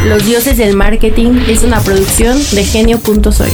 Los dioses del marketing es una producción de Genio.soy.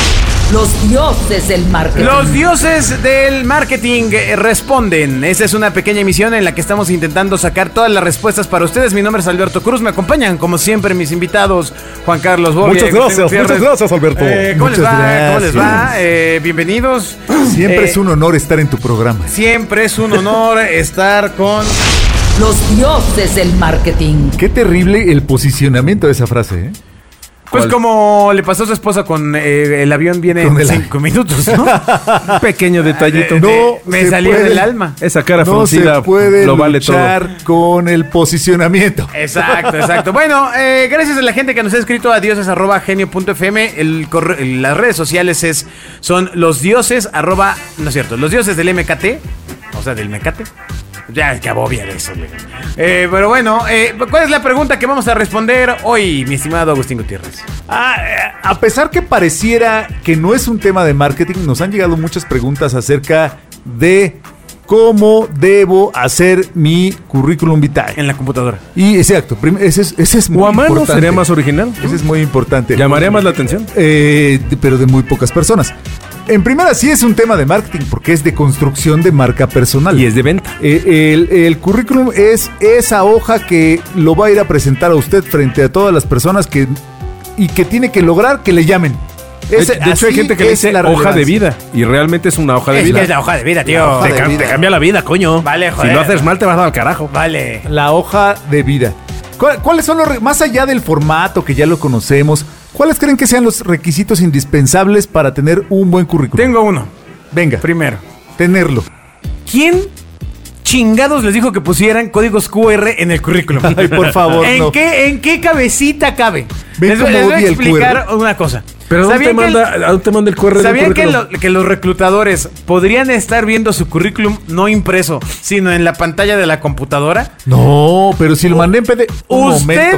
Los dioses del marketing. Los dioses del marketing responden. Esta es una pequeña emisión en la que estamos intentando sacar todas las respuestas para ustedes. Mi nombre es Alberto Cruz. Me acompañan, como siempre, mis invitados, Juan Carlos Bobia. Muchas gracias, Alberto. ¿Cómo les va? Bienvenidos. Siempre es un honor estar en tu programa. Siempre es un honor estar con... Los dioses del marketing. Qué terrible el posicionamiento de esa frase, ¿eh? Pues como le pasó a su esposa con el avión viene en 5 minutos, ¿no? Un pequeño detallito. Me salió del alma. Esa cara fruncida se puede lo vale luchar todo. con el posicionamiento. Exacto. Bueno, gracias a la gente que nos ha escrito a dioses@genio.fm. Las redes sociales son los dioses los dioses del MKT, o sea, del Mecate. Ya, que abobia de eso. Pero bueno, ¿cuál es la pregunta que vamos a responder hoy, mi estimado Agustín Gutiérrez? A pesar que pareciera que no es un tema de marketing, nos han llegado muchas preguntas acerca de cómo debo hacer mi currículum vitae. En la computadora. Y exacto, ese es muy o a mano importante. sería más original. Ese es muy importante. ¿Llamaría más la atención? Pero de muy pocas personas. En primera, sí es un tema de marketing porque es de construcción de marca personal. Y es de venta. El currículum es esa hoja que lo va a ir a presentar a usted frente a todas las personas que tiene que lograr que le llamen. De hecho, hay gente que le dice hoja de vida. Y realmente es una hoja de vida. Es la hoja de vida, tío. Te cambia la vida, coño. Vale, joder. Si lo haces mal, te vas al carajo. Vale. La hoja de vida. ¿Cuáles son más allá del formato que ya lo conocemos, cuáles creen que sean los requisitos indispensables para tener un buen currículum? Tengo uno. Venga. Primero. Tenerlo. ¿Quién chingados les dijo que pusieran códigos QR en el currículum? Ay, por favor, ¿En no. qué cabecita cabe? ¿Ven cómo les voy a odia el explicar QR? una cosa. Pero ¿a dónde te manda el QR? ¿Sabían que los reclutadores podrían estar viendo su currículum no impreso, sino en la pantalla de la computadora? No, pero si lo mandé en PDF. Usted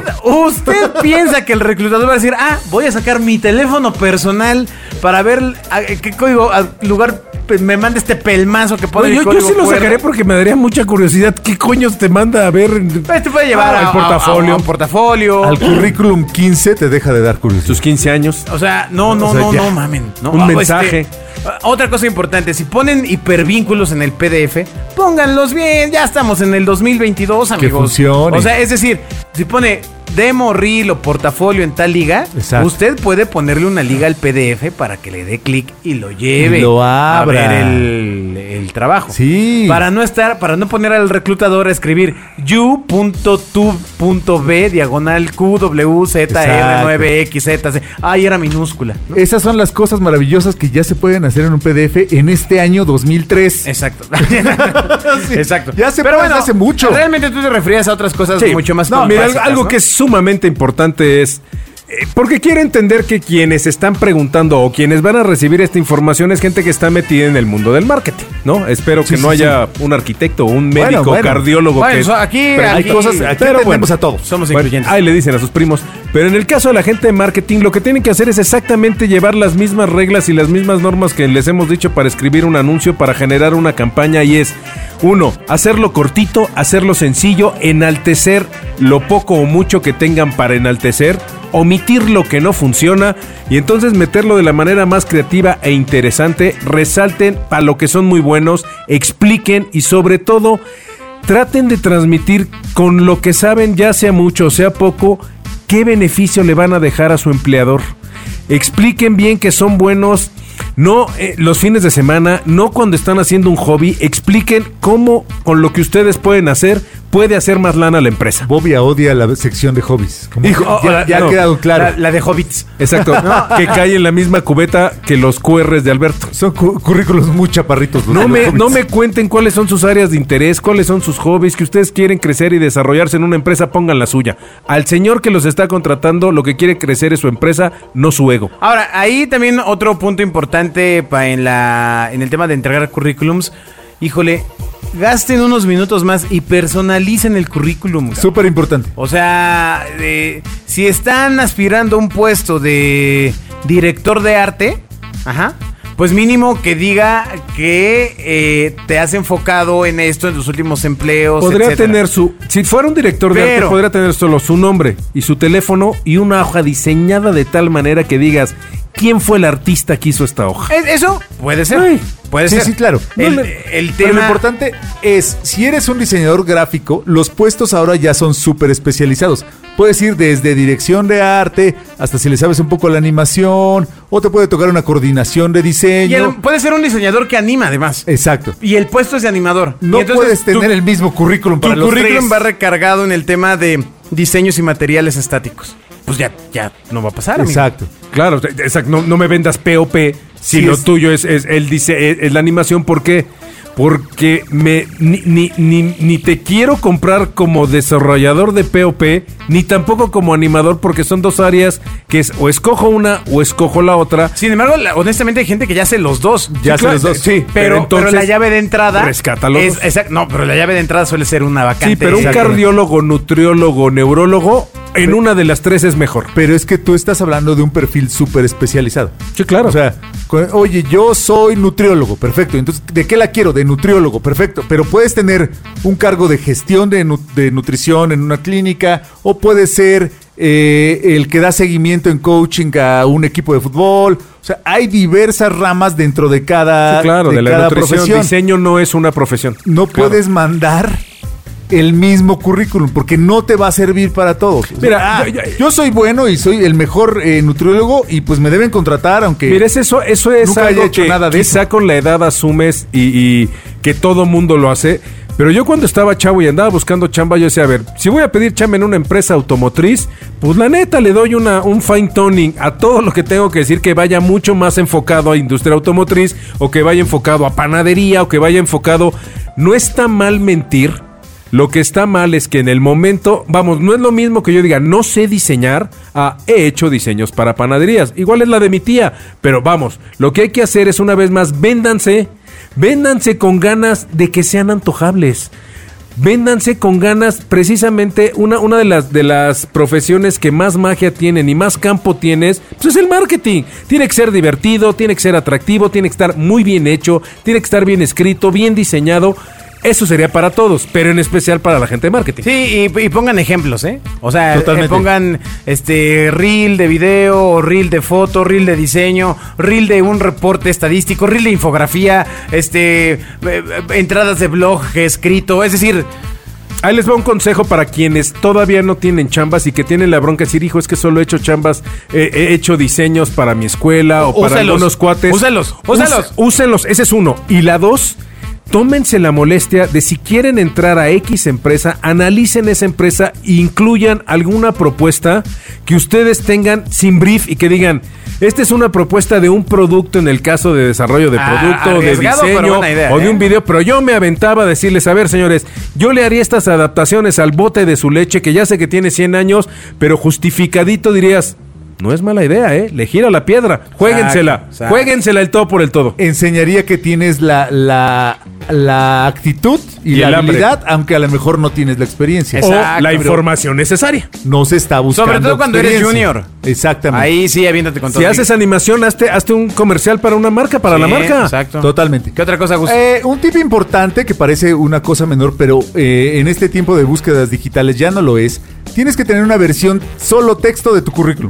piensa que el reclutador va a decir, voy a sacar mi teléfono personal para ver a qué código, al lugar me manda este pelmazo que pone yo sí lo sacaré porque me daría mucha curiosidad. ¿Qué coños te manda a ver? Te puede llevar al portafolio. A un portafolio. Al currículum 15 te deja de dar curiosidad. Sus 15 años. O sea, no mamen. No, un mensaje. Otra cosa importante, si ponen hipervínculos en el PDF, pónganlos bien. Ya estamos en el 2022, amigos. Que funcione. O sea, es decir, si pone demo, reel o portafolio en tal liga, exacto, usted puede ponerle una liga al PDF para que le dé clic y lo lleve y lo abra a ver el trabajo. Sí. Para no poner al reclutador a escribir you.tu.b/QWZR9XZ. Ay, era minúscula, ¿no? Esas son las cosas maravillosas que ya se pueden hacer en un PDF en este año 2003. Exacto. Sí, Exacto. Ya se puede hace mucho. Realmente tú te referías a otras cosas mucho más mira, básicas, algo ¿no? que es sumamente importante es... porque quiero entender que quienes están preguntando o quienes van a recibir esta información es gente que está metida en el mundo del marketing, ¿no? Espero que no haya un arquitecto, un médico, cardiólogo. Aquí hay cosas, pero tenemos a todos. Somos incluyentes. Ahí le dicen a sus primos. Pero en el caso de la gente de marketing, lo que tienen que hacer es exactamente llevar las mismas reglas y las mismas normas que les hemos dicho para escribir un anuncio, para generar una campaña, y es: 1. Hacerlo cortito, hacerlo sencillo, enaltecer lo poco o mucho que tengan para enaltecer, omitir lo que no funciona y entonces meterlo de la manera más creativa e interesante. Resalten para lo que son muy buenos, expliquen y sobre todo traten de transmitir con lo que saben, ya sea mucho o sea poco, qué beneficio le van a dejar a su empleador. Expliquen bien que son buenos, no los fines de semana, no cuando están haciendo un hobby. Expliquen cómo con lo que ustedes pueden hacer puede hacer más lana a la empresa. Bobia odia la sección de hobbies. Ya ha quedado claro. La de hobbits. Exacto. Que cae en la misma cubeta que los QRs de Alberto. Son currículos muy chaparritos. No me cuenten cuáles son sus áreas de interés, cuáles son sus hobbies, que ustedes quieren crecer y desarrollarse en una empresa, pongan la suya. Al señor que los está contratando, lo que quiere crecer es su empresa, no su ego. Ahora, ahí también otro punto importante en el tema de entregar currículums. Híjole, gasten unos minutos más y personalicen el currículum. Súper importante. O sea, si están aspirando a un puesto de director de arte, pues mínimo que diga que te has enfocado en esto en tus últimos empleos, Podría etcétera. tener si fuera un director de arte, podría tener solo su nombre y su teléfono y una hoja diseñada de tal manera que digas quién fue el artista que hizo esta hoja. Eso puede ser. Ay, puede Sí, ser. sí, claro. El Pero lo tema. importante es, si eres un diseñador gráfico, los puestos ahora ya son súper especializados. Puedes ir desde dirección de arte hasta si le sabes un poco la animación, o te puede tocar una coordinación de Y diseño. puede ser un diseñador que anima, además. Exacto. Y el puesto es de animador. No Y entonces puedes tener el mismo currículum para Tu los currículum tres. va recargado en el tema de diseños y materiales estáticos. Pues ya no va a pasar, amigo. Exacto. Claro, exacto, no me vendas POP si Sí, lo es- tuyo es la animación. ¿Por qué? Porque ni te quiero comprar como desarrollador de POP, ni tampoco como animador, porque son dos áreas que es o escojo una o escojo la otra. Sin embargo, honestamente hay gente que ya hace los dos. Ya hace claro, los dos. sí, Pero entonces la llave de entrada rescata los dos. No, pero la llave de entrada suele ser una vacante. Sí, pero un Exacto. cardiólogo, nutriólogo, neurólogo, en una de las tres es mejor. Pero es que tú estás hablando de un perfil súper especializado. Sí, claro. O sea, oye, yo soy nutriólogo, perfecto. Entonces, ¿de qué la quiero? De nutriólogo, perfecto. Pero puedes tener un cargo de gestión de nutrición en una clínica, o puede ser el que da seguimiento en coaching a un equipo de fútbol. O sea, hay diversas ramas dentro de cada, Sí, claro, de la cada nutrición. profesión. Diseño no es una profesión. No Claro. puedes mandar el mismo currículum porque no te va a servir para todos. O sea, Mira, yo soy bueno y soy el mejor nutriólogo y pues me deben contratar, aunque Mira, eso es nunca algo haya hecho que nada de quizá eso. con la edad asumes y que todo mundo lo hace. Pero yo cuando estaba chavo y andaba buscando chamba, yo decía, a ver, si voy a pedir chamba en una empresa automotriz, pues la neta le doy un fine tuning a todo lo que tengo que decir, que vaya mucho más enfocado a industria automotriz, o que vaya enfocado a panadería, o que vaya enfocado... No está mal mentir. Lo que está mal es que en el momento, vamos, no es lo mismo que yo diga, no sé diseñar, he hecho diseños para panaderías. Igual es la de mi tía, pero vamos, lo que hay que hacer es, una vez más, véndanse con ganas de que sean antojables. Véndanse con ganas, precisamente una de las profesiones que más magia tienen y más campo tienes, pues es el marketing. Tiene que ser divertido, tiene que ser atractivo, tiene que estar muy bien hecho, tiene que estar bien escrito, bien diseñado. Eso sería para todos, pero en especial para la gente de marketing. Sí, y pongan ejemplos, ¿eh? O sea, Totalmente. pongan reel de video, o reel de foto, reel de diseño, reel de un reporte estadístico, reel de infografía, entradas de blog escrito, es decir, Ahí les va un consejo para quienes todavía no tienen chambas y que tienen la bronca de decir, hijo, es que solo he hecho chambas, he hecho diseños para mi escuela o para Úsalos, algunos cuates. úsalos. Úsenlos, ese es uno. Y la dos, tómense la molestia de, si quieren entrar a X empresa, analicen esa empresa e incluyan alguna propuesta que ustedes tengan sin brief y que digan, esta es una propuesta de un producto, en el caso de desarrollo de producto, de arriesgado, pero diseño buena idea, o de ¿eh? un video, pero yo me aventaba a decirles, a ver, señores, yo le haría estas adaptaciones al bote de su leche, que ya sé que tiene 100 años, pero justificadito dirías, no es mala idea, le gira la piedra, juéguensela, Exacto. juéguensela el todo por el todo. enseñaría que tienes la actitud y, Y la el hambre. habilidad, aunque a lo mejor no tienes la experiencia. O Exacto, la pero- información necesaria. No se está buscando Sobre todo cuando eres experiencia. junior. Exactamente. ahí sí, aviéntate con todo. Si haces animación, hazte un comercial para una marca, para la Sí, marca. Exacto. Totalmente. ¿Qué otra cosa, Gus? Un tip importante que parece una cosa menor, pero en este tiempo de búsquedas digitales ya no lo es. Tienes que tener una versión solo texto de tu currículum.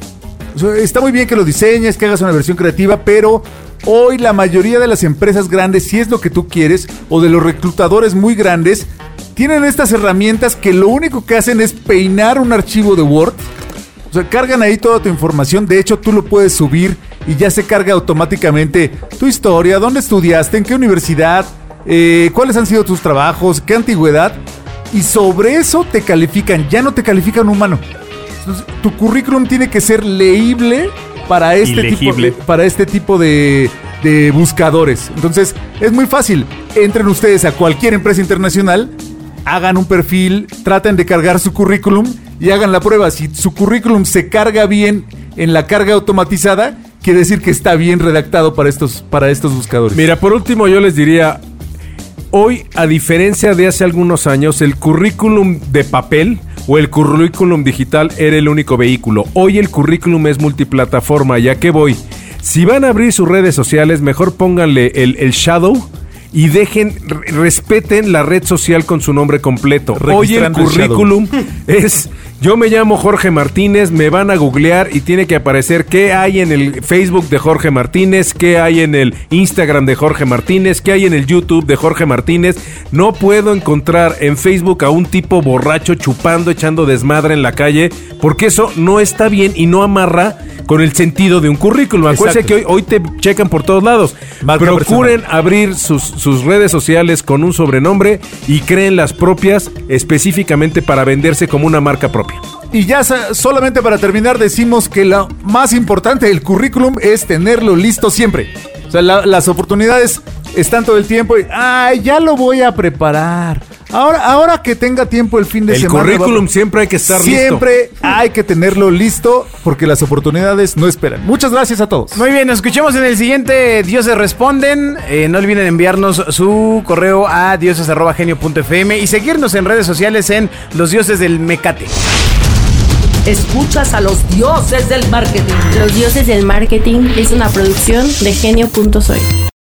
O sea, está muy bien que lo diseñes, que hagas una versión creativa, pero hoy la mayoría de las empresas grandes, si es lo que tú quieres, o de los reclutadores muy grandes, tienen estas herramientas que lo único que hacen es peinar un archivo de Word. O sea, cargan ahí toda tu información. De hecho, tú lo puedes subir y ya se carga automáticamente tu historia, dónde estudiaste, en qué universidad, cuáles han sido tus trabajos, qué antigüedad. Y sobre eso te califican. Ya no te califican humano. Entonces, tu currículum tiene que ser leíble para Legible. este tipo de buscadores. Entonces, es muy fácil. Entren ustedes a cualquier empresa internacional, hagan un perfil, traten de cargar su currículum y hagan la prueba. Si su currículum se carga bien en la carga automatizada, quiere decir que está bien redactado para estos buscadores. Mira, por último yo les diría, hoy, a diferencia de hace algunos años, el currículum de papel o el currículum digital era el único vehículo. Hoy el currículum es multiplataforma. ¿Y a qué voy? Si van a abrir sus redes sociales, mejor pónganle el shadow y respeten la red social con su nombre completo. Hoy el Registrando el currículum es: yo me llamo Jorge Martínez, me van a googlear y tiene que aparecer qué hay en el Facebook de Jorge Martínez, qué hay en el Instagram de Jorge Martínez, qué hay en el YouTube de Jorge Martínez. No puedo encontrar en Facebook a un tipo borracho chupando, echando desmadre en la calle, porque eso no está bien y no amarra con el sentido de un currículum. Acuérdense Exacto. que hoy te checan por todos lados. Marca Procuren personal. abrir sus redes sociales con un sobrenombre y creen las propias específicamente para venderse como una marca propia. Y ya solamente para terminar decimos que lo más importante del currículum es tenerlo listo siempre. O sea, las oportunidades están todo el tiempo y ya lo voy a preparar. Ahora que tenga tiempo el fin de El semana. currículum siempre hay que estar listo. Siempre hay que tenerlo listo porque las oportunidades no esperan. Muchas gracias a todos. Muy bien, nos escuchemos en el siguiente Dioses Responden. No olviden enviarnos su correo a dioses@genio.fm y seguirnos en redes sociales en Los Dioses del Mecate. Escuchas a los dioses del marketing. Los Dioses del Marketing es una producción de Genio.soy.